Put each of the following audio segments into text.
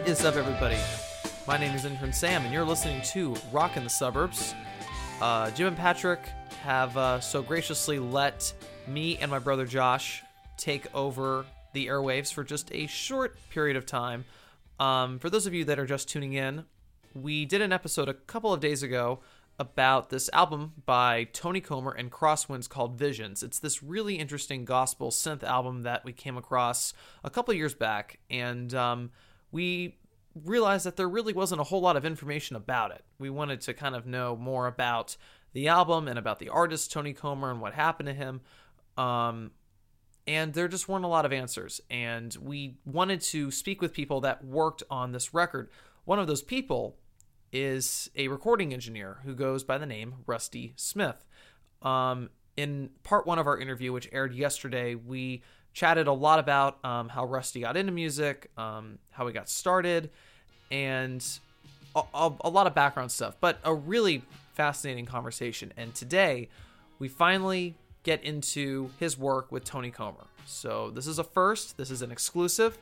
is up, everybody? My name is Intern Sam, and you're listening to Rock in the Suburbs. Jim and Patrick have so graciously let me and my brother Josh take over the airwaves for just a short period of time. For those of you that are just tuning in, we did an episode a couple of days ago about this album by Tony Comer and Crosswinds called Visions. It's this really interesting gospel synth album that we came across a couple of years back, and we realized that there really wasn't a whole lot of information about it. We wanted to kind of know more about the album and about the artist Tony Comer and what happened to him, and there just weren't a lot of answers, and we wanted to speak with people that worked on this record. One of those people is a recording engineer who goes by the name Rusty Smith. In part one of our interview, which aired yesterday, we chatted a lot about how Rusty got into music, how he got started, and a lot of background stuff, but a really fascinating conversation. And today, we finally get into his work with Tony Comer. So this is a first, this is an exclusive,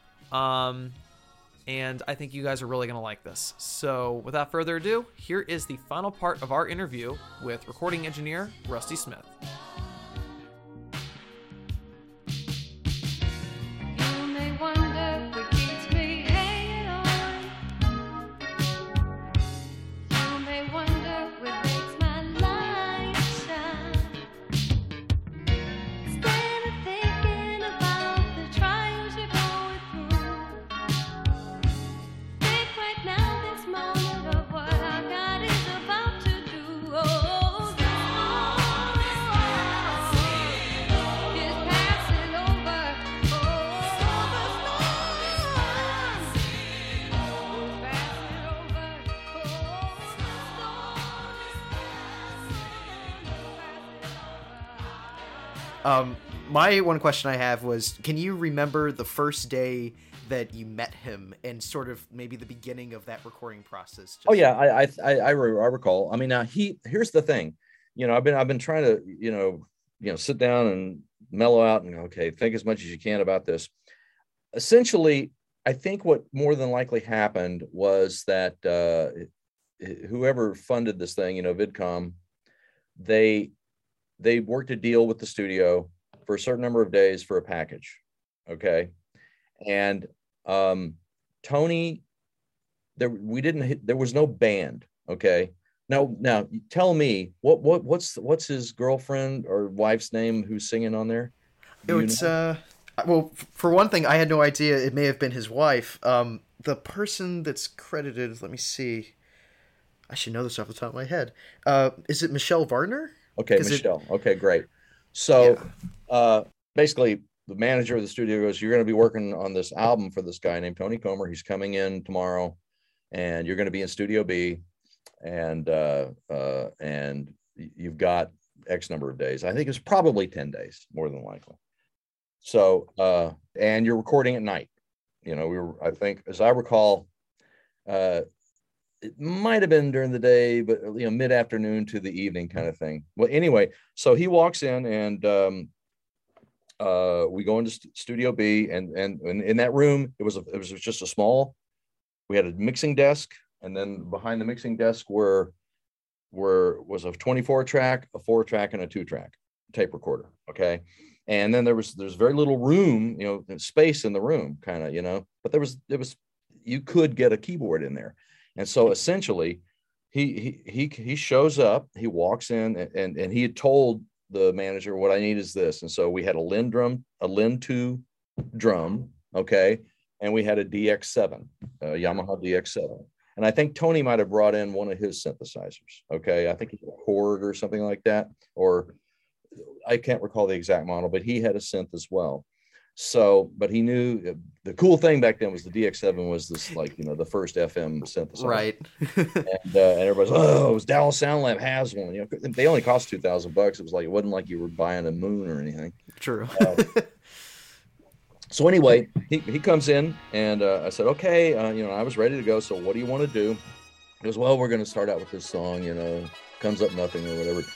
and I think you guys are really going to like this. So without further ado, here is the final part of our interview with recording engineer Rusty Smith. My one question I have was, can you remember the first day that you met him and sort of maybe the beginning of that recording process? Oh yeah, I recall. I mean, now here's the thing, I've been trying to, sit down and mellow out and okay, think as much as you can about this. Essentially, I think what more than likely happened was that whoever funded this thing, VidCom, they worked a deal with the studio for a certain number of days for a package. Okay. And Tony, there was no band. Okay. Now tell me what's his girlfriend or wife's name who's singing on there? It's well, for one thing, I had no idea it may have been his wife. The person that's credited, let me see. I should know this off the top of my head. Is it Michelle Varner? Okay, Michelle. Okay, great. So basically, the manager of the studio goes, you're going to be working on this album for this guy named Tony Comer. He's coming in tomorrow, and you're going to be in Studio B, and you've got X number of days. I think it's probably 10 days, more than likely. So, and you're recording at night. I think, as I recall, it might have been during the day, but mid-afternoon to the evening kind of thing. Well, anyway, so he walks in and we go into Studio B, and in that room it was just a small. We had a mixing desk, and then behind the mixing desk was a 24-track, a 4-track, and a 2-track tape recorder. Okay, and then there's very little room, space in the room, kind of, but there was you could get a keyboard in there. And so essentially, he shows up, he walks in, and he had told the manager, what I need is this. And so we had a Lin 2 drum, okay, and we had a DX7, Yamaha DX7. And I think Tony might have brought in one of his synthesizers, okay? I think he had a Korg or something like that, or I can't recall the exact model, but he had a synth as well. So, but he knew the cool thing back then was the DX7 was this, the first FM synthesizer. Right. and everybody's, it was Dallas Sound Lab has one. They only cost $2,000. It wasn't like you were buying a Moon or anything. True. So anyway, he comes in, and I said, okay, I was ready to go. So what do you want to do? He goes, well, we're going to start out with this song, Comes Up Nothing or whatever.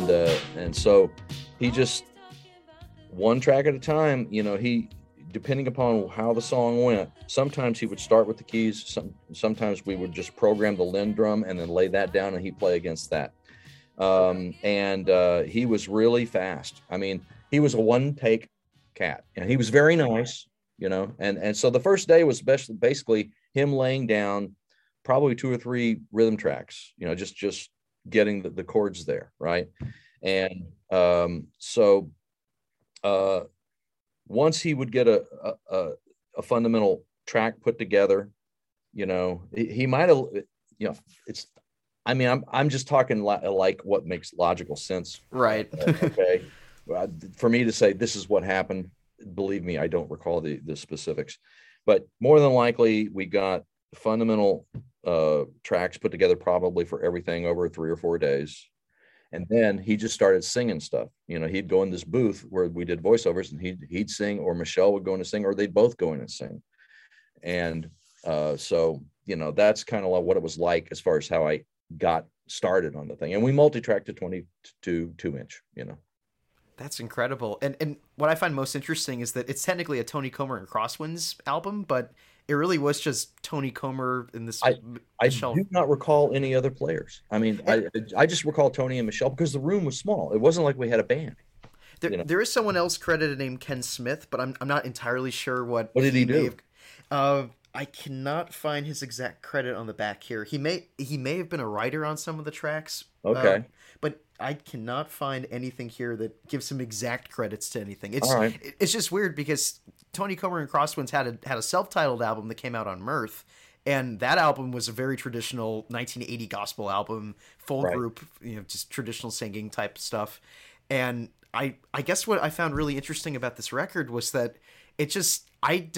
and so he just, one track at a time, he, depending upon how the song went, sometimes he would start with the keys, sometimes we would just program the Lindrum and then lay that down and he'd play against that. He was really fast. I mean, he was a one take cat, and he was very nice, and so the first day was basically him laying down probably 2 or 3 rhythm tracks, just getting the chords there, right? And so once he would get a fundamental track put together, he might have, it's, I mean, I'm just talking like what makes logical sense. Right. Okay. For me to say this is what happened, believe me, I don't recall the specifics, but more than likely we got fundamental tracks put together probably for everything over 3 or 4 days. And then he just started singing stuff. He'd go in this booth where we did voiceovers, and he'd sing, or Michelle would go in and sing, or they'd both go in and sing. And so, that's kind of like what it was like as far as how I got started on the thing. And we multi-tracked to 22 2-inch, That's incredible. And what I find most interesting is that it's technically a Tony Comer and Crosswinds album, but it really was just Tony Comer in this. I do not recall any other players. I mean, I just recall Tony and Michelle because the room was small. It wasn't like we had a band. There is someone else credited named Ken Smith, but I'm not entirely sure what did he do? I cannot find his exact credit on the back here. He may have been a writer on some of the tracks. Okay. But I cannot find anything here that gives him exact credits to anything. All right. It's just weird because Tony Comer and Crosswinds had a self-titled album that came out on Mirth, and that album was a very traditional 1980 gospel album, full group, just traditional singing type stuff. And I guess what I found really interesting about this record was that it just,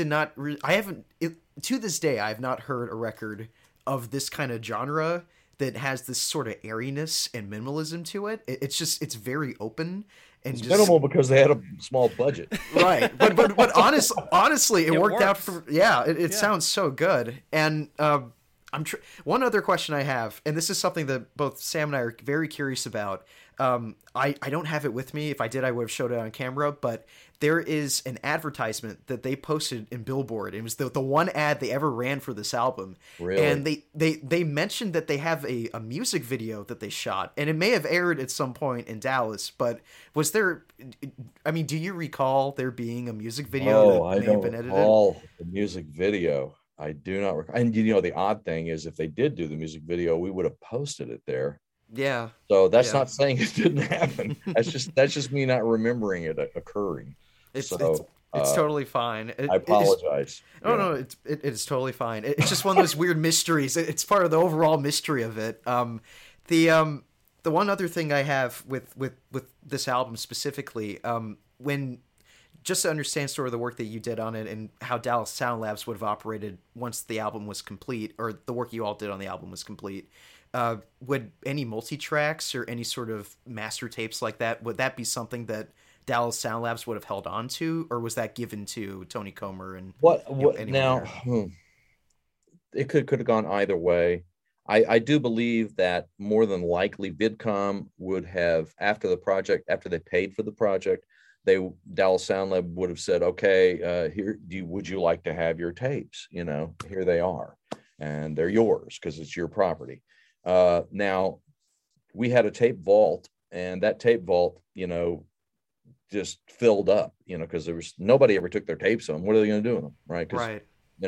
to this day, I have not heard a record of this kind of genre that has this sort of airiness and minimalism to it. It's very open and it's just minimal because they had a small budget, right? But honestly, it worked out for It sounds so good. And one other question I have, and this is something that both Sam and I are very curious about. I don't have it with me. If I did, I would have showed it on camera, but there is an advertisement that they posted in Billboard. It was the one ad they ever ran for this album. Really? And they mentioned that they have a music video that they shot, and it may have aired at some point in Dallas, but was there, I mean, do you recall there being a music video that may have been edited? Recall the music video. I do not recall. And the odd thing is, if they did do the music video, we would have posted it there. Yeah. So that's not saying it didn't happen. That's just me not remembering it occurring. It's totally fine. I apologize. No, it is totally fine. It's just one of those weird mysteries. It's part of the overall mystery of it. The one other thing I have with this album specifically, when just to understand sort of the work that you did on it and how Dallas Sound Labs would have operated once the album was complete, or the work you all did on the album was complete. Would any multi-tracks or any sort of master tapes like that, would that be something that Dallas Sound Labs would have held on to, or was that given to Tony Comer and now? It could have gone either way. I do believe that more than likely Vidcom would have, after they paid for the project, Dallas Sound Lab would have said, okay, would you like to have your tapes? Here they are, and they're yours because it's your property. Now we had a tape vault, and that tape vault, just filled up, because there was nobody ever took their tapes on. What are they going to do with them? Right. Right.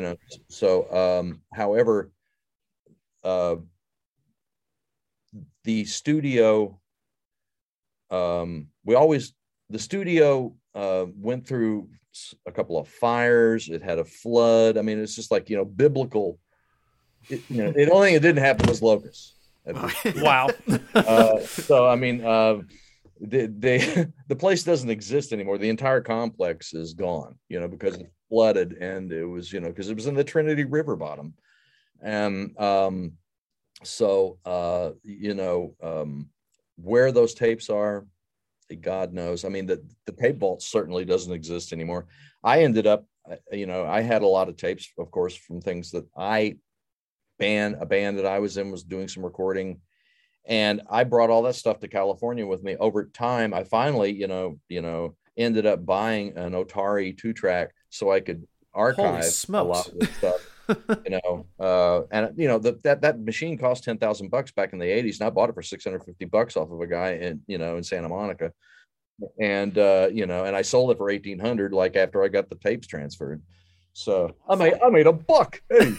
So, however, the studio, the studio went through a couple of fires. It had a flood. I mean, it's just like, biblical. The only thing that didn't happen was locusts. Wow. So, I mean, the place doesn't exist anymore. The entire complex is gone, because it flooded, and it was, because it was in the Trinity River bottom. And where those tapes are, God knows. I mean, the tape vault certainly doesn't exist anymore. I ended up, I had a lot of tapes, of course, from things that a band that I was in was doing some recording, And I brought all that stuff to California with me. Over time, I finally, ended up buying an Otari 2-track so I could archive a lot of this stuff. That machine cost $10,000 back in the 80s, and I bought it for $650 off of a guy in Santa Monica. And and I sold it for $1,800 like after I got the tapes transferred. So I made a buck. Hey.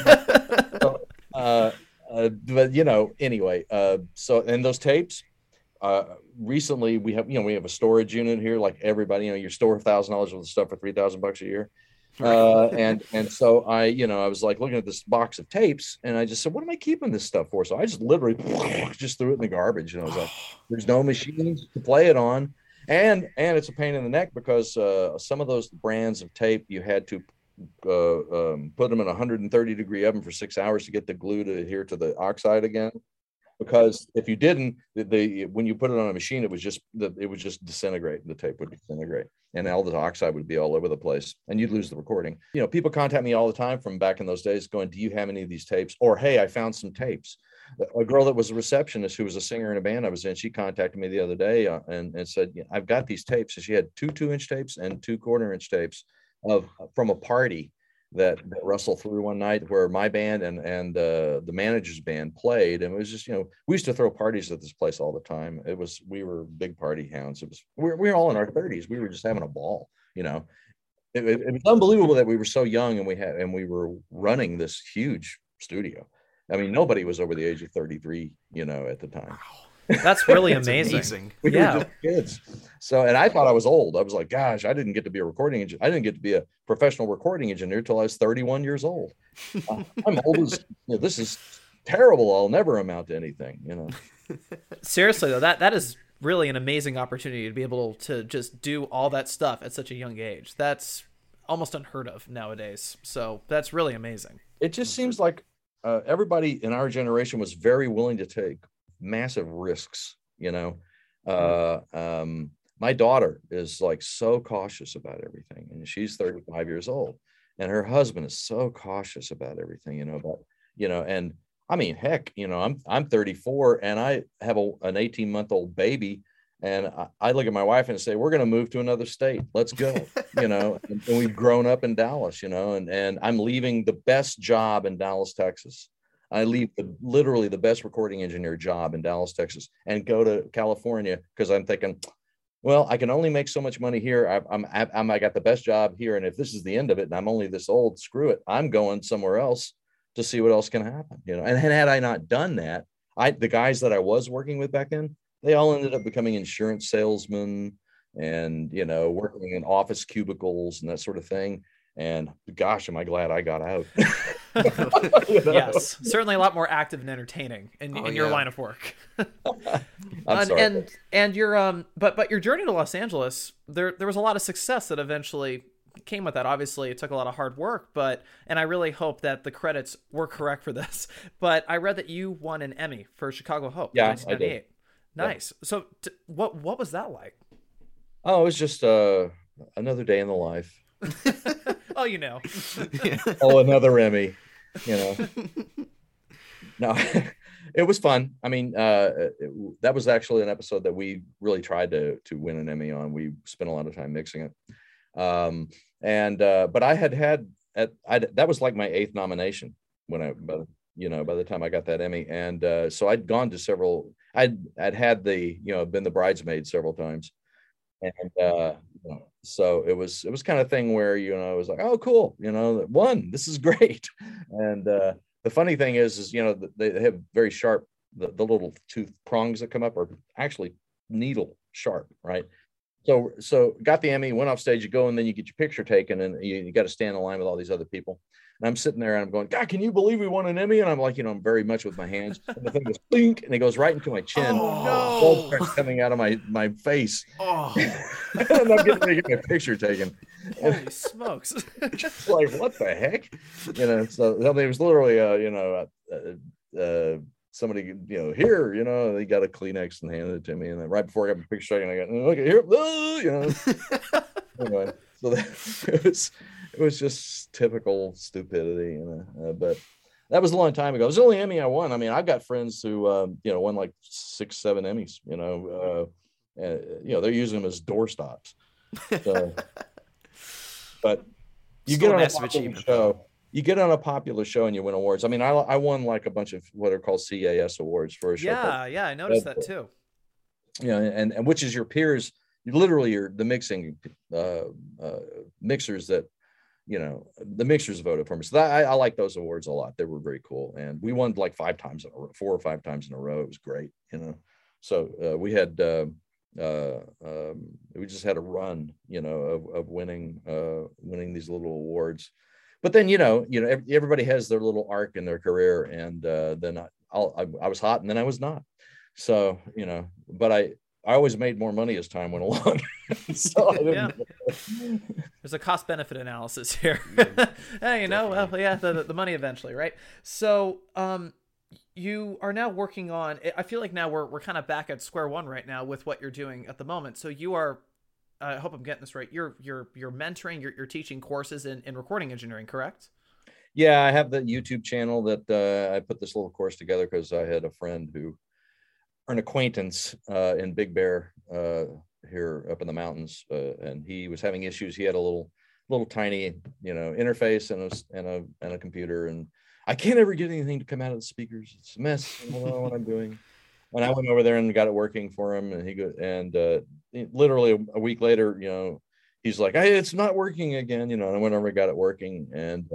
But anyway, so, and those tapes, recently we have a storage unit here, like everybody, you store $1,000 worth of stuff for $3,000 a year. And so I was like looking at this box of tapes, and I just said, what am I keeping this stuff for? So I just literally just threw it in the garbage. And I was like, there's no machines to play it on. And it's a pain in the neck because some of those brands of tape, you had to put them in a 130-degree oven for 6 hours to get the glue to adhere to the oxide again. Because if you didn't, when you put it on a machine, it would just disintegrate. The tape would disintegrate, and all the oxide would be all over the place, and you'd lose the recording. People contact me all the time from back in those days, going, "Do you have any of these tapes?" Or, "Hey, I found some tapes." A girl that was a receptionist who was a singer in a band I was in, she contacted me the other day and said, "I've got these tapes." And she had 2 2-inch tapes and 2 1/4-inch tapes from a party that Russell threw one night where my band and the manager's band played. And it was just, we used to throw parties at this place all the time. We were big party hounds. We were all in our 30s. We were just having a ball, It was unbelievable that we were so young and we were running this huge studio. I mean, nobody was over the age of 33, at the time. Wow. That's really amazing. We were just kids. So, and I thought I was old. I was like, gosh, I didn't get to be a recording engineer. I didn't get to be a professional recording engineer till I was 31 years old. I'm old as, this is terrible. I'll never amount to anything, Seriously though, that is really an amazing opportunity to be able to just do all that stuff at such a young age. That's almost unheard of nowadays. So that's really amazing. It just seems like everybody in our generation was very willing to take massive risks. My daughter is like so cautious about everything, and she's 35 years old, and her husband is so cautious about everything, and I mean, heck, I'm 34 and I have an 18-month-old baby, and I look at my wife and say, we're going to move to another state. Let's go, and we've grown up in Dallas, and I'm leaving the best job in Dallas, Texas. I leave literally the best recording engineer job in Dallas, Texas, and go to California because I'm thinking, well, I can only make so much money here. I got the best job here, and if this is the end of it, and I'm only this old, screw it. I'm going somewhere else to see what else can happen. And had I not done that, the guys that I was working with back then, they all ended up becoming insurance salesmen and working in office cubicles and that sort of thing. And gosh, am I glad I got out. Yes, certainly a lot more active and entertaining in your line of work. And your but your journey to Los Angeles, there was a lot of success that eventually came with that. Obviously, it took a lot of hard work, and I really hope that the credits were correct for this. But I read that you won an Emmy for Chicago Hope. Yeah, 1998. I did. Nice. Yeah. So what was that like? Oh, it was just another day in the life. Oh, Oh, another Emmy, No, it was fun. I mean, that was actually an episode that we really tried to win an Emmy on. We spent a lot of time mixing it. But I had that was like my 8th nomination by the time I got that Emmy. And so I'd gone to several, I'd had been the bridesmaid several times. And so it was kind of thing where I was like, oh cool, won, this is great. And the funny thing is they have very sharp, the little tooth prongs that come up are actually needle sharp, right? So got the Emmy, went off stage, you go and then you get your picture taken, and you got to stand in line with all these other people. And I'm sitting there and I'm going, God, can you believe we won an Emmy? And I'm like, I'm very much with my hands. And the thing goes blink, and it goes right into my chin. Oh, no. Blood starts coming out of my face. Oh. And I'm getting ready to get my picture taken. Holy smokes. Just like, what the heck? So it was literally, somebody, here, they got a Kleenex and handed it to me. And then right before I got my picture taken, I got, look at here, Anyway, so it was just typical stupidity, but that was a long time ago. It was the only Emmy I won. I mean, I've got friends who, won like 6, 7 Emmys, they're using them as doorstops. So, but you Still get a on a massive popular achievement, show, you get on a popular show and you win awards. I mean, I won like a bunch of what are called CAS awards for a show called, Yeah, I noticed that too. and which is your peers, you're the mixing mixers that, the mixers voted for me. So I like those awards a lot. They were very cool. And we won like 4 or 5 times in a row. It was great, So we had, we just had a run, of winning these little awards. But then, everybody has their little arc in their career. And then I was hot and then I was not. So, but I always made more money as time went along. So I didn't. There's a cost benefit analysis here. Hey, the money eventually, right? So, you are now working on, I feel like now we're kind of back at square one right now with what you're doing at the moment. So you are, I hope I'm getting this right. You're mentoring, you're teaching courses in recording engineering, correct? Yeah, I have the YouTube channel that I put this little course together because I had a friend an acquaintance in Big Bear here up in the mountains, and he was having issues. He had a little tiny, interface and a computer, and I can't ever get anything to come out of the speakers. It's a mess. I don't know what I'm doing. And I went over there and got it working for him, and literally a week later, he's like, "Hey, it's not working again," and I went over and got it working,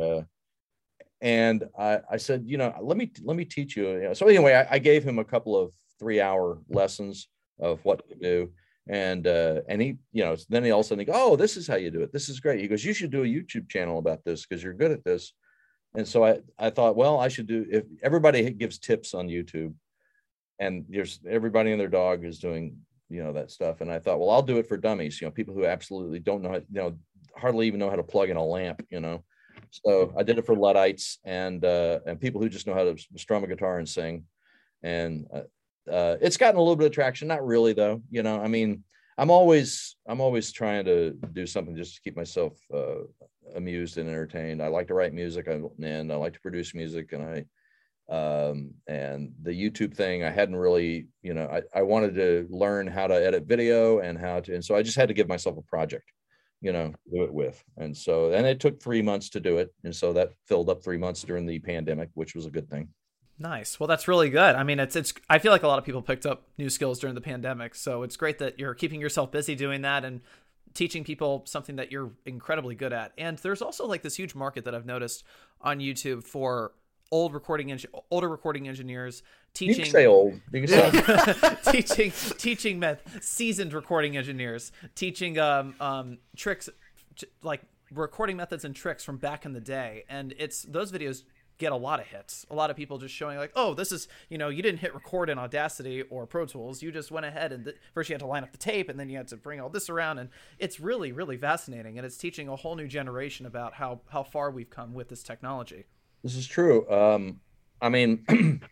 and I said, let me teach you. So anyway, I gave him a couple of 3-hour lessons of what to do. And he, then he all of a sudden goes, "Oh, this is how you do it. This is great." He goes, "You should do a YouTube channel about this because you're good at this." And so I thought, well, I should do, if everybody gives tips on YouTube and there's everybody and their dog is doing, that stuff. And I thought, well, I'll do it for dummies, people who absolutely don't know, hardly even know how to plug in a lamp, So I did it for Luddites and people who just know how to strum a guitar and sing. And it's gotten a little bit of traction. Not really though. I mean, I'm always trying to do something just to keep myself amused and entertained. I like to write music and I like to produce music, and and the YouTube thing, I hadn't really, I wanted to learn how to edit video and so I just had to give myself a project, do it with. And it took 3 months to do it. And so that filled up 3 months during the pandemic, which was a good thing. Nice. Well, that's really good. I mean, it's, I feel like a lot of people picked up new skills during the pandemic. So it's great that you're keeping yourself busy doing that and teaching people something that you're incredibly good at. And there's also like this huge market that I've noticed on YouTube for older recording engineers teaching. You can say old. You can say teaching seasoned recording engineers teaching tricks, like recording methods and tricks from back in the day. And it's those videos get a lot of hits. A lot of people just showing like, oh, this is, you didn't hit record in Audacity or Pro Tools. You just went ahead and first you had to line up the tape and then you had to bring all this around. And it's really, really fascinating. And it's teaching a whole new generation about how far we've come with this technology. This is true. I mean,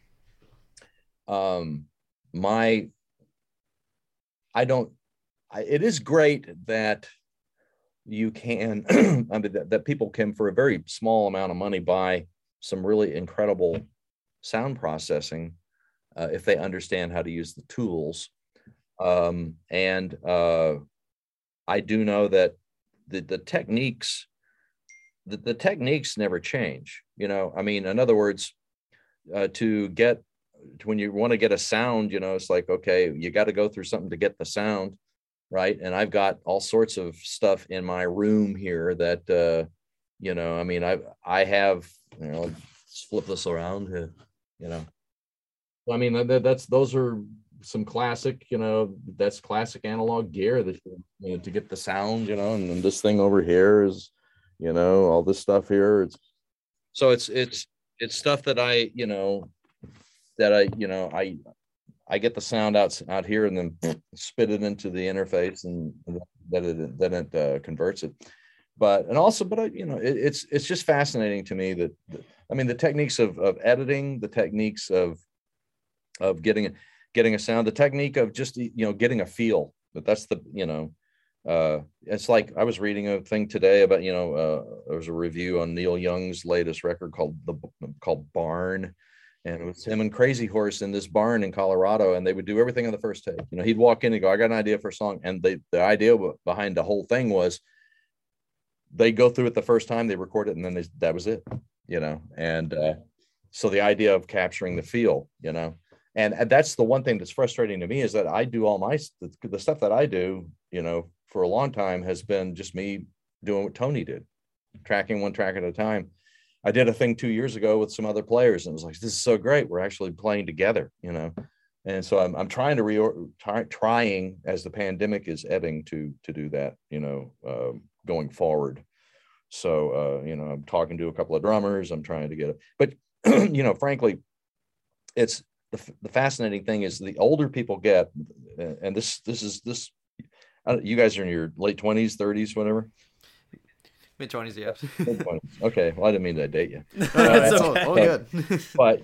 it is great that you can, I mean, that people can, for a very small amount of money, buy some really incredible sound processing if they understand how to use the tools. I do know that the techniques never change. I mean, in other words, when you want to get a sound, it's like, okay, you got to go through something to get the sound, right? And I've got all sorts of stuff in my room here that I mean, I have, let's flip this around, I mean, those are some classic, that's classic analog gear that, to get the sound, and then this thing over here is, all this stuff here. It's stuff that I get the sound out here and then spit it into the interface and then it converts it. But it's just fascinating to me that, I mean, the techniques of editing, the techniques of getting a sound, the technique of just, getting a feel. But that's the, It's like I was reading a thing today about, there was a review on Neil Young's latest record called Barn, and it was him and Crazy Horse in this barn in Colorado, and they would do everything on the first take. He'd walk in and go, "I got an idea for a song," and the idea behind the whole thing was they go through it the first time, they record it, and then that was it, and so the idea of capturing the feel, and that's the one thing that's frustrating to me, is that I do all the stuff that I do, for a long time has been just me doing what Tony did, tracking one track at a time. I did a thing 2 years ago with some other players, and it was like, this is so great. We're actually playing together, and so I'm trying to trying as the pandemic is ebbing to do that, going forward. So, I'm talking to a couple of drummers. I'm trying to get it, but, frankly, it's the fascinating thing is the older people get, and this, you guys are in your late 20s, 30s, whatever. Mid-20s, yeah. Mid-20s. Okay. Well, I didn't mean to date you. It's all good. But,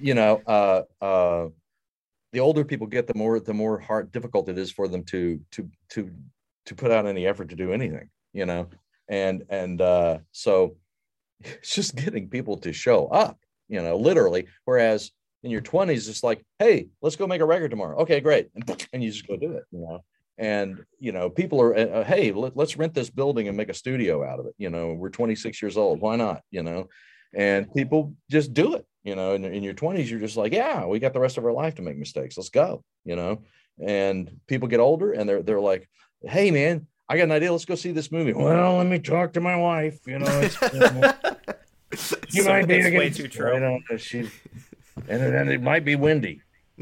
the older people get, the more difficult it is for them to put out any effort to do anything, and so it's just getting people to show up, literally. Whereas in your 20s, it's like, hey, let's go make a record tomorrow. Okay, great. And you just go do it, And, people are, hey, let's rent this building and make a studio out of it. We're 26 years old. Why not? And people just do it, in your 20s, you're just like, yeah, we got the rest of our life to make mistakes. Let's go, and people get older and they're like, hey, man, I got an idea. Let's go see this movie. Well, let me talk to my wife. It's, she So might be it's way too true. And it might be windy,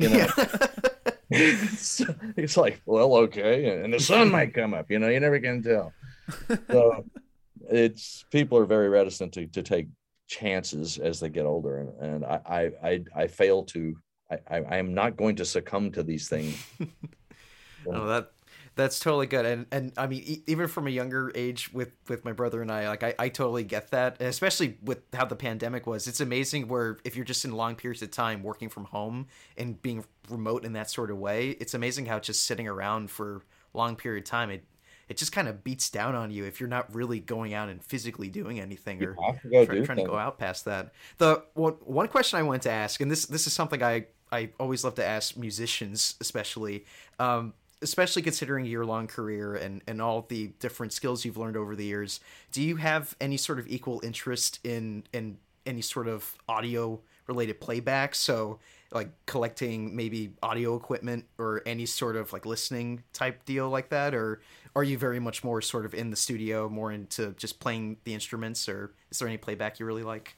It's like, well, okay, and the sun might come up, you never can tell. So people are very reticent to take chances as they get older, and I fail to. I am not going to succumb to these things. No, that's totally good, and I mean, even from a younger age with my brother and I, like I totally get that, and especially with how the pandemic was. It's amazing where if you're just in long periods of time working from home and being remote in that sort of way, it's amazing how just sitting around for a long period of time, it just kind of beats down on you if you're not really going out and physically doing anything or trying to go out past that. The one question I wanted to ask, and this is something I always love to ask musicians, especially considering your long career and all the different skills you've learned over the years, do you have any sort of equal interest in any sort of audio related playback? So like collecting maybe audio equipment or any sort of like listening type deal like that? Or are you very much more sort of in the studio, more into just playing the instruments, or is there any playback you really like?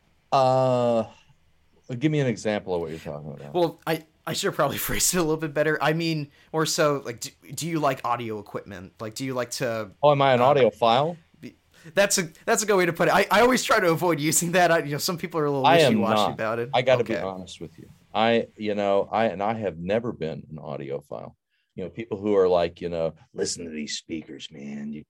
Give me an example of what you're talking about. Well, I should have probably phrased it a little bit better. I mean, more so like, do you like audio equipment? Like, do you like to? Oh, am I an audiophile? That's a good way to put it. I always try to avoid using that. Some people are a little wishy-washy about it. I got to be honest with you. I have never been an audiophile. People who are like, listen to these speakers, man.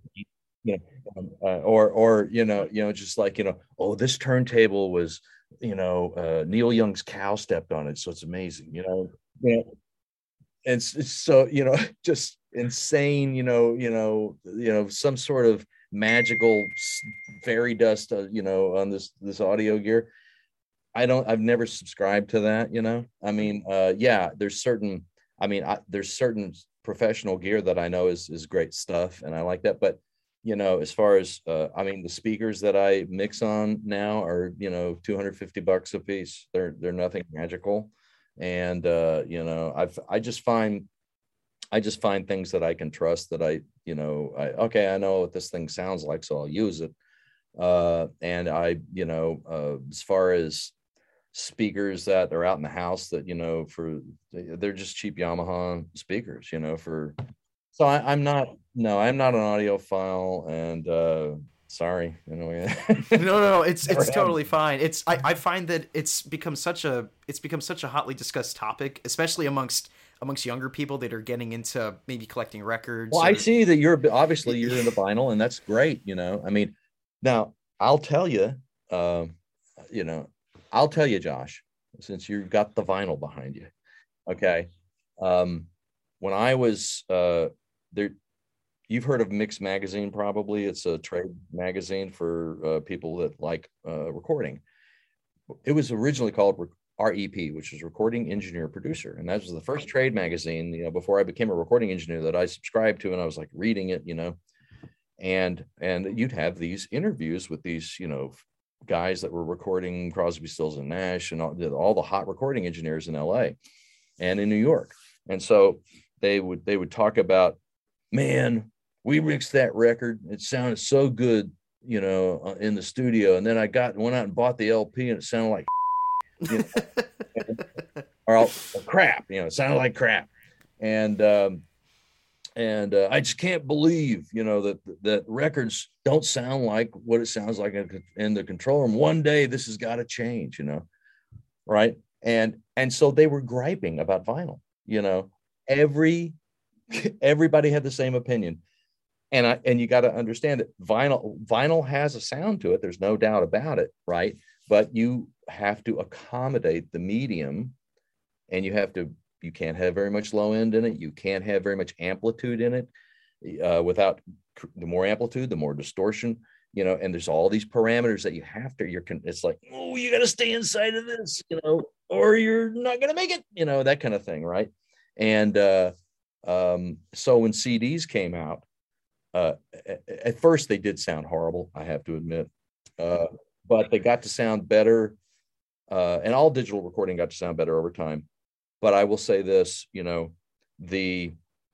Just like, oh, this turntable was, Neil Young's cow stepped on it, so it's amazing, and it's so, just insane, some sort of magical fairy dust, on this audio gear. I've never subscribed to that, I mean, there's certain professional gear that I know is great stuff, and I like that, but as far as the speakers that I mix on now are $250 a piece. They're nothing magical, and I just find things that I can trust, that I know what this thing sounds like, so I'll use it. And as far as speakers that are out in the house that they're just cheap Yamaha speakers, so I'm not an audiophile, and sorry. No, it's totally fine. I find that it's become such a hotly discussed topic, especially amongst younger people that are getting into maybe collecting records. Well, I see that you're into vinyl, and that's great. I mean, now I'll tell you, Josh, since you've got the vinyl behind you. Okay. When I was there, you've heard of Mix Magazine, probably. It's a trade magazine for people that like recording. It was originally called REP, which is Recording Engineer Producer. And that was the first trade magazine, before I became a recording engineer, that I subscribed to. And I was like reading it, and you'd have these interviews with these, guys that were recording Crosby, Stills and Nash and all the hot recording engineers in LA and in New York. And so they would talk about, man, we mixed that record. It sounded so good, in the studio. And then I went out and bought the LP and it sounded like, or crap, it sounded like crap. And I just can't believe, that records don't sound like what it sounds like in the control room. One day this has got to change, right? And so they were griping about vinyl, everybody had the same opinion. And you got to understand that vinyl has a sound to it. There's no doubt about it, right? But you have to accommodate the medium, and you can't have very much low end in it. You can't have very much amplitude in it. Without the more amplitude, the more distortion, and there's all these parameters that you have to, it's like, oh, you got to stay inside of this, or you're not going to make it, that kind of thing. Right. And so when CDs came out, at first they did sound horrible, I have to admit, but they got to sound better. And all digital recording got to sound better over time. But I will say this, there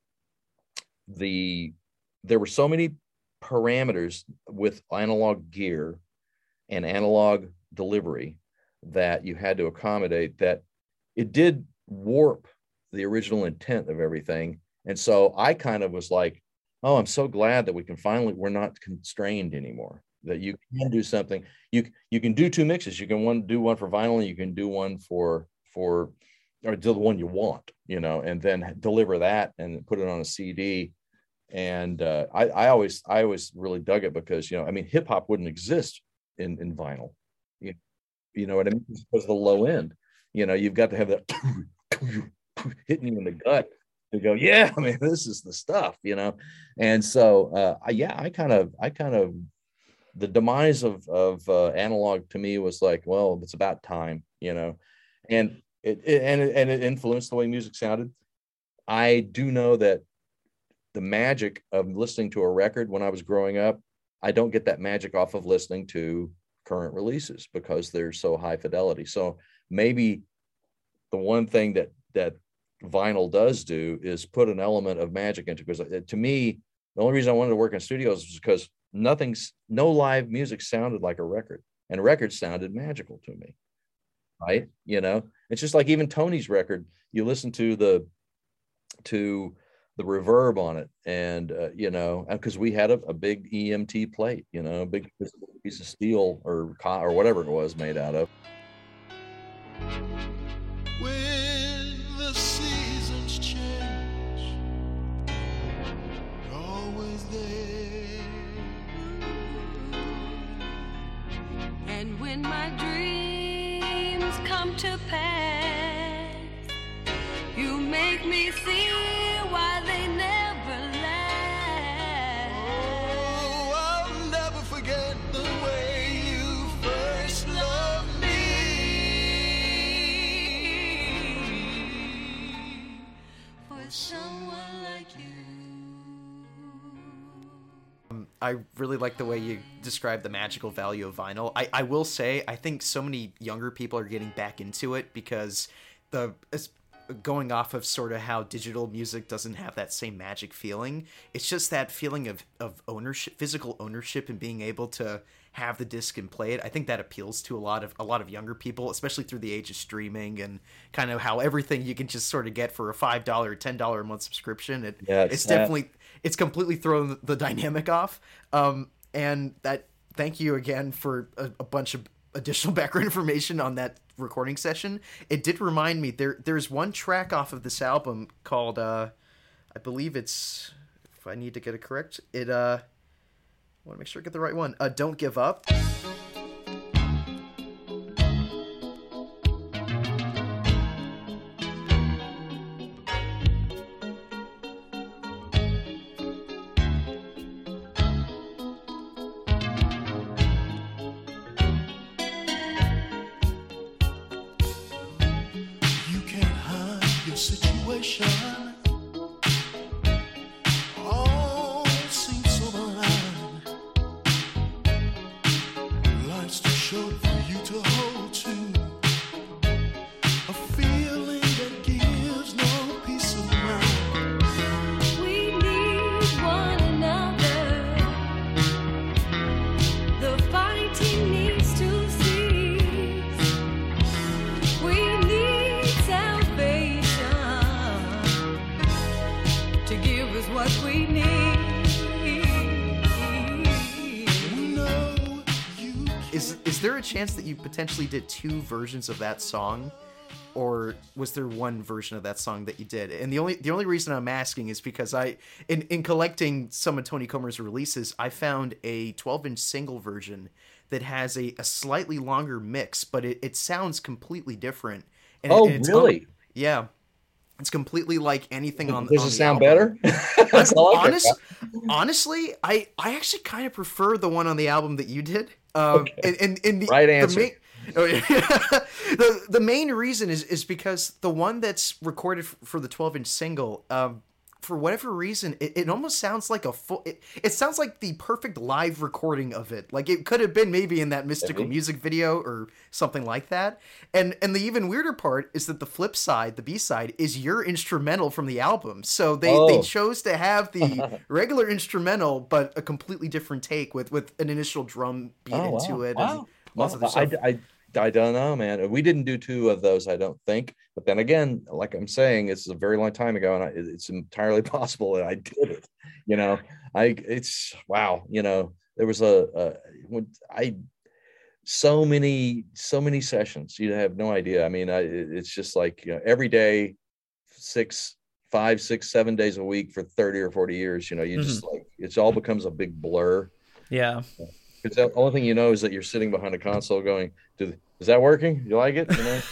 were so many parameters with analog gear and analog delivery that you had to accommodate, that it did warp the original intent of everything. And so I kind of was like, oh, I'm so glad that we're not constrained anymore, that you can do something. You can do two mixes. You can do one for vinyl, and you can do one or do the one you want, and then deliver that and put it on a CD. And I always really dug it because, hip hop wouldn't exist in vinyl. You know what I mean? Because of the low end, you've got to have that hitting you in the gut to go, yeah, this is the stuff, And so, I kind of, the demise of analog to me was like, well, it's about time, and it influenced the way music sounded. I do know that the magic of listening to a record when I was growing up, I don't get that magic off of listening to current releases because they're so high fidelity. So maybe the one thing that vinyl does do is put an element of magic into, because to me, the only reason I wanted to work in studios is because no live music sounded like a record, and records sounded magical to me. Right. It's just like even Tony's record, you listen to the reverb on it, and because we had a big EMT plate, a big piece of steel or whatever it was made out of. When the seasons change, always there. And when my dreams come to pass, you make me see why they never last. Oh, I'll never forget the way you first loved me. For someone like you. I really like the way you describe the magical value of vinyl. I will say, I think so many younger people are getting back into it because going off of sort of how digital music doesn't have that same magic feeling. It's just that feeling of ownership, physical ownership, and being able to have the disc and play it. I think that appeals to a lot of younger people, especially through the age of streaming and kind of how everything you can just sort of get for a $5 or $10 a month subscription. It's definitely, it's completely thrown the dynamic off. And that, thank you again for a bunch of additional background information on that recording session. It did remind me, there's one track off of this album called I believe it's, if I need to get it correct, I want to make sure I get the right one. Don't Give Up. salvation. All seems so blind. Life's too short for you to hold to. A feeling that gives no peace of mind. We need one another. The fighting needs to cease. We need salvation to give us what we need. We know you Is there a chance that you potentially did two versions of that song, or was there one version of that song that you did? And the only reason I'm asking is because in collecting some of Tony Comer's releases, I found a 12-inch single version that has a slightly longer mix, but it sounds completely different. And Oh, it's really? yeah. It's completely like anything on. Does on it the sound album. better? That's all I Honest, honestly, I actually kind of prefer the one on the album that you did. And the, Right the answer. main- oh, yeah. the main reason is because the one that's recorded for the 12-inch single, for whatever reason, it almost sounds like a full. It sounds like the perfect live recording of it. Like it could have been maybe in that Mystical Maybe. music video or something like that. And the even weirder part is that the flip side, the B side, is your instrumental from the album. So they Oh. chose to have the regular instrumental, but a completely different take with an initial drum beat Oh, into wow. it. Wow. And lots of other I, stuff. I don't know, man. We didn't do two of those, I don't think. But then again, like I'm saying, it's a very long time ago, and it's entirely possible that I did it. You know, it's wow. You know, there was so many sessions. You have no idea. I mean, it's just like, you know, every day, 5, 6, 7 days a week for 30 or 40 years. You know, you just like it all becomes a big blur. Yeah. Because the only thing you know is that you're sitting behind a console going, is that working? You like it? You know,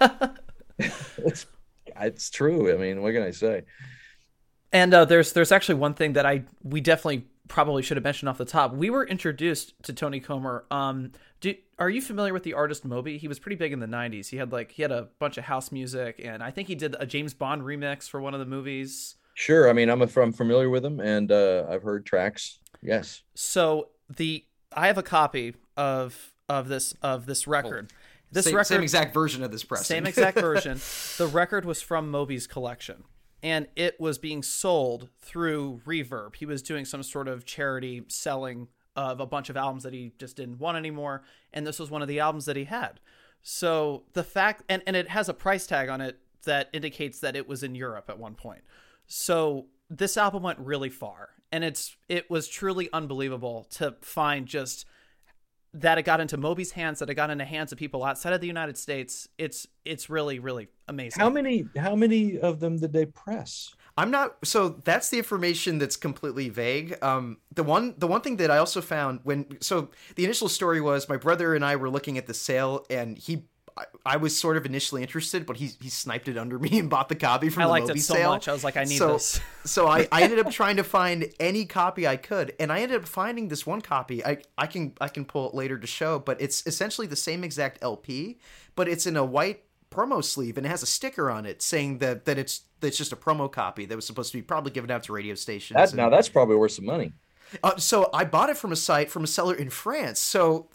it's true. I mean, what can I say? And there's actually one thing that we definitely probably should have mentioned off the top. We were introduced to Tony Comer. Are you familiar with the artist Moby? He was pretty big in the 90s. He had a bunch of house music, and I think he did a James Bond remix for one of the movies. Sure. I mean, I'm familiar with him, and I've heard tracks. Yes. So I have a copy of this record. This record, same exact version of this pressing. same exact version. The record was from Moby's collection, and it was being sold through Reverb. He was doing some sort of charity selling of a bunch of albums that he just didn't want anymore, and this was one of the albums that he had. So the fact, and it has a price tag on it that indicates that it was in Europe at one point. So this album went really far, and it was truly unbelievable to find just that it got into Moby's hands, that it got into hands of people outside of the United States. It's really, really amazing. How many of them did they press? I'm not. So that's the information that's completely vague. The one thing that I also found the initial story was my brother and I were looking at the sale, and I was sort of initially interested, but he sniped it under me and bought the copy from I the liked Moby it so sale. much. I was like, I need this. So I ended up trying to find any copy I could, and I ended up finding this one copy. I can pull it later to show, but it's essentially the same exact LP, but it's in a white promo sleeve, and it has a sticker on it saying that it's just a promo copy that was supposed to be probably given out to radio stations. Now that's probably worth some money. So I bought it from a seller in France. So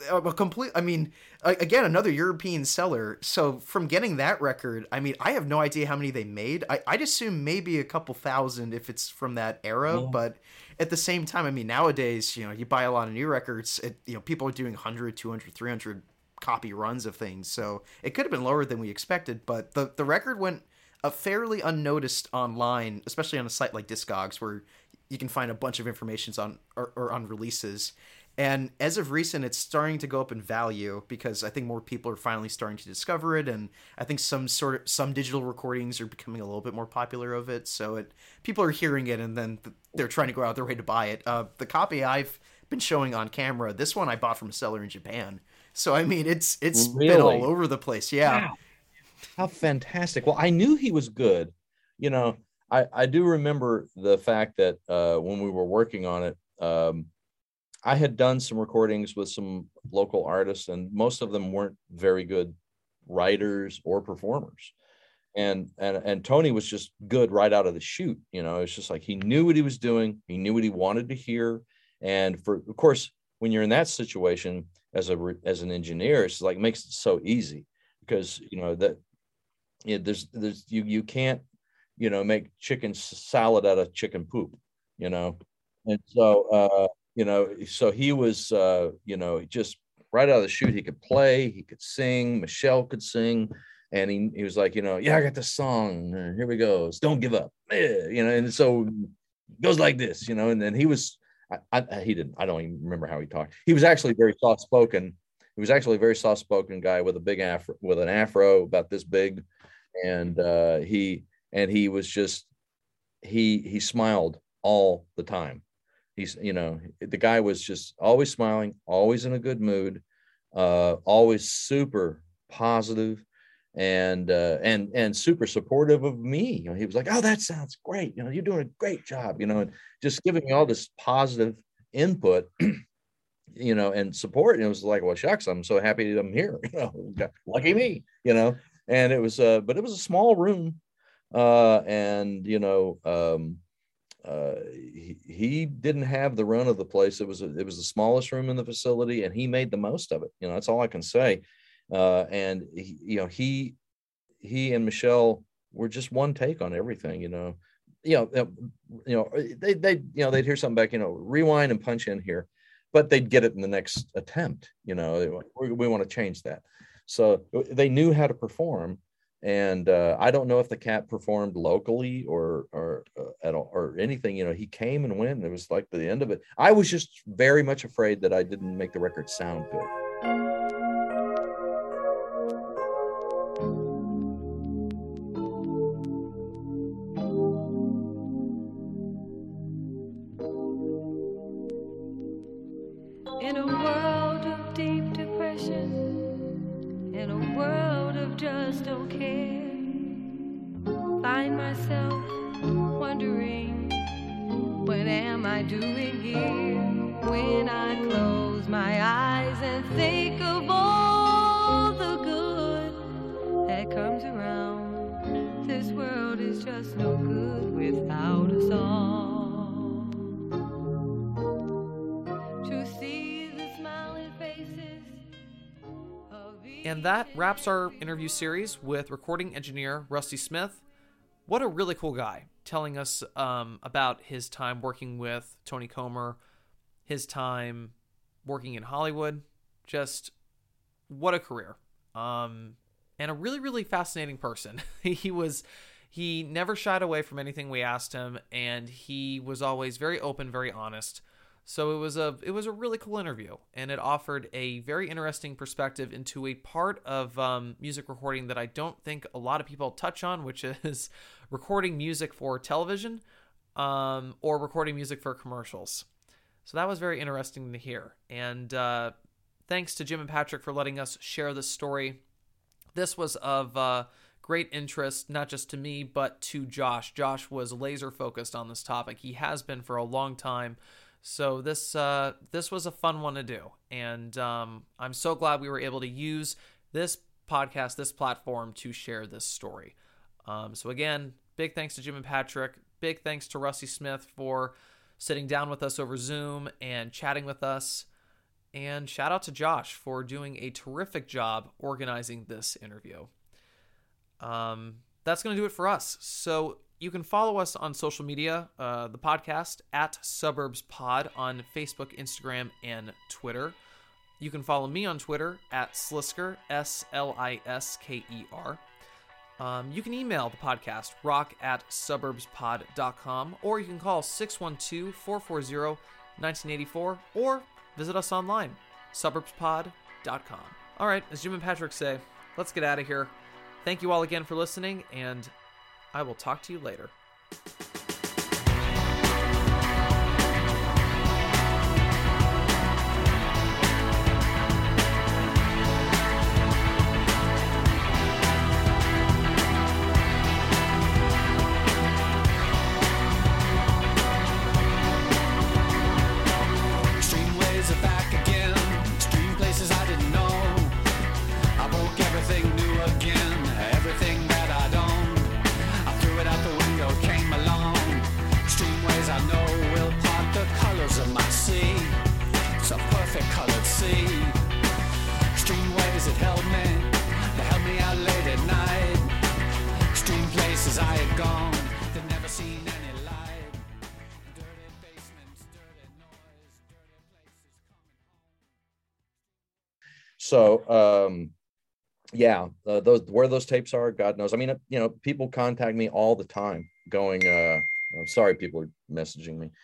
again, another European seller. So from getting that record, I mean, I have no idea how many they made. I'd assume maybe a couple thousand if it's from that era. Yeah. But at the same time, I mean, nowadays, you know, you buy a lot of new records, people are doing 100, 200, 300 copy runs of things. So it could have been lower than we expected. But the record went fairly unnoticed online, especially on a site like Discogs, where you can find a bunch of information on releases. And as of recent, it's starting to go up in value because I think more people are finally starting to discover it, and I think some digital recordings are becoming a little bit more popular of it. So people are hearing it, and then they're trying to go out their way to buy it. The copy I've been showing on camera, this one I bought from a seller in Japan. So I mean, it's been all over the place. Yeah. Wow. How fantastic. Well, I knew he was good. You know, I do remember the fact that when we were working on it, I had done some recordings with some local artists, and most of them weren't very good writers or performers. And Tony was just good right out of the chute. It's just like he knew what he was doing. He knew what he wanted to hear. And of course, when you're in that situation as an engineer, it's like makes it so easy because you can't make chicken salad out of chicken poop, and so so he was just right out of the chute. He could play, he could sing. Michelle could sing. And he was like, yeah, I got this song. Here we go. It's Don't Give Up. And so it goes like this, and then he was, I don't even remember how he talked. He was actually very soft-spoken. He was actually a very soft-spoken guy with a big afro, with an afro about this big. And he was just, he smiled all the time. He's, the guy was just always smiling, always in a good mood, always super positive. And super supportive of me. He was like, "Oh, that sounds great. You're doing a great job." And just giving me all this positive input, and support. And it was like, "Well, shucks, I'm so happy that I'm here. Lucky me." And it was, but it was a small room, and he didn't have the run of the place. It was the smallest room in the facility, and he made the most of it. That's all I can say. And he and Michelle were just one take on everything. They'd hear something back, rewind and punch in here, but they'd get it in the next attempt. We want to change that. So they knew how to perform. And I don't know if the cat performed locally or at all or anything. He came and went, and it was like the end of it. I was just very much afraid that I didn't make the record sound good. In a world of deep depression, in a world of just don't care, find myself wondering, what am I doing here? When I close my eyes and think of all the good that comes around, this world is just no good without us all. And that wraps our interview series with recording engineer Rusty Smith. What a really cool guy, telling us about his time working with Tony Comer, his time working in Hollywood. Just what a career. And a really, really fascinating person. He never shied away from anything we asked him, and he was always very open, very honest. So it was a really cool interview, and it offered a very interesting perspective into a part of music recording that I don't think a lot of people touch on, which is recording music for television or recording music for commercials. So that was very interesting to hear. And thanks to Jim and Patrick for letting us share this story. This was of great interest, not just to me, but to Josh. Josh was laser focused on this topic. He has been for a long time. So this was a fun one to do, and I'm so glad we were able to use this podcast, this platform, to share this story. So again, big thanks to Jim and Patrick. Big thanks to Rusty Smith for sitting down with us over Zoom and chatting with us. And shout out to Josh for doing a terrific job organizing this interview. That's going to do it for us. So you can follow us on social media, the podcast, at Suburbs Pod on Facebook, Instagram, and Twitter. You can follow me on Twitter at Slisker, Slisker. You can email the podcast, rock@suburbspod.com, or you can call 612-440-1984, or visit us online, suburbspod.com. All right, as Jim and Patrick say, let's get out of here. Thank you all again for listening, and I will talk to you later. Extreme ways are back again. Extreme places I didn't know. I broke everything new again. Everything that I don't I know will part the colors of my sea. It's a perfect colored sea. Extreme ways that held me, they held me out late at night. Extreme places I had gone, that never seen any light. Dirty basements, dirty noise, dirty places coming home. So yeah, those where those tapes are, God knows. I mean, people contact me all the time going, I'm sorry, people are messaging me.